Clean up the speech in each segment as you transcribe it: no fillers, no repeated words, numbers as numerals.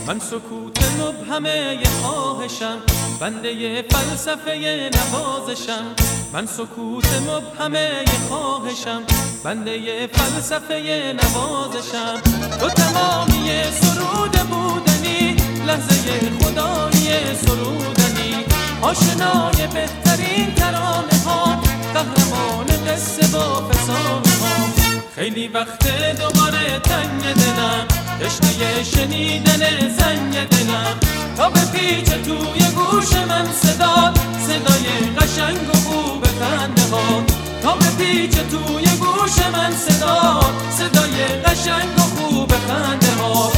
من سکوت مبهمه خواهشم، بنده فلسفه نوازشم. من سکوت مبهمه خواهشم، بنده فلسفه نوازشم. تو تمامی سرود بودنی، لحظه خدایی سرودنی، آشنای بهترین ترانه ها، قهرمان قصه با فسانه ها. خیلی وقت دوباره تنگ دلم، تشنه شنیدن زنگ دلم، تا به پیچ توی گوش من صدای قشنگ و خوب خنده ها. تا به پیچ توی گوش من صدای قشنگ و خوب خنده ها.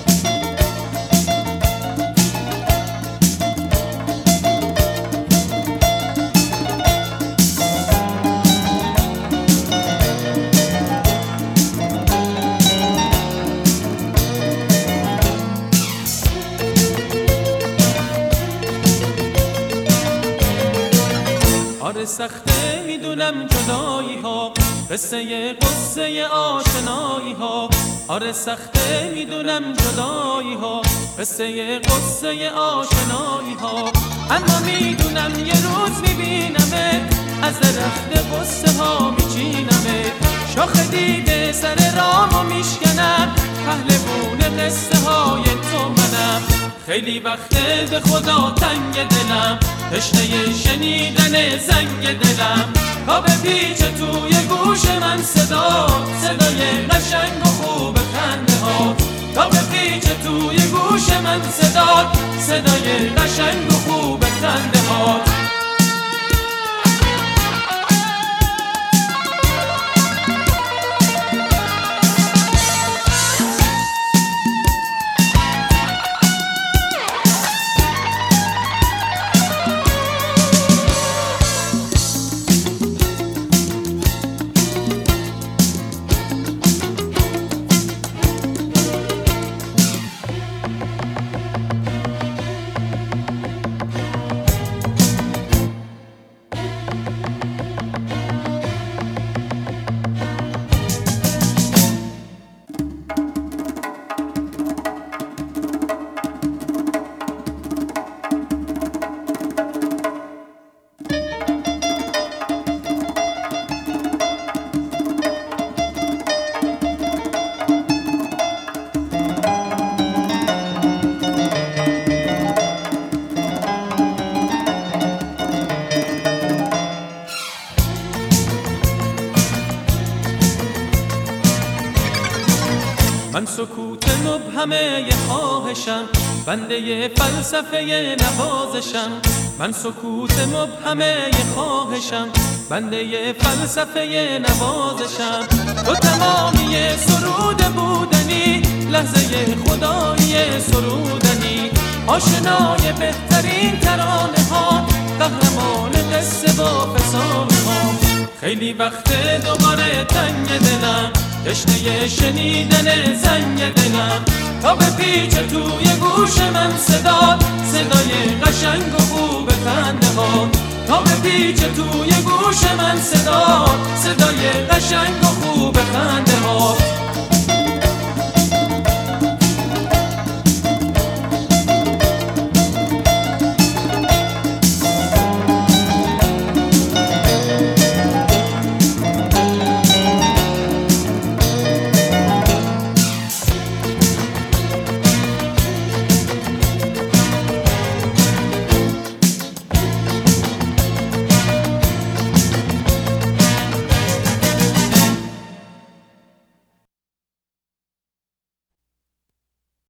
آره سخته میدونم جدایی ها، قصه آشنایی ها. آره سخته میدونم جدایی ها، قصه آشنایی ها. اما میدونم یه روز میبینمه، از درخت قصه ها میچینمه. شاخ دیگه سر رامو میشکنم، پهلوون قصه های تو منم. خیلی وقته به خدا تنگ دلم، تشنه شنیدن زنگ دلم، تا به پیچ توی گوش من صدای قشنگ و خوب خنده ها. تا به پیچ توی گوش من صدای قشنگ و خوب خنده ها. من سکوت مبهمه خواهشم، بنده فلسفه نوازشم. من سکوت مبهمه خواهشم، بنده فلسفه نوازشم. تو تمامی سرود بودنی، لحظه خدایی سرودنی، آشنای بهترین ترانه ها، قهرمان قصه با فسانه ها. خیلی وقت دوباره تنگ دلم، تشنه شنیدن زنگ دلم، تا به پیچ توی گوش من صدای قشنگ و خوب خنده ها. تا به پیچ توی گوش من صدای قشنگ و خوب خنده ها.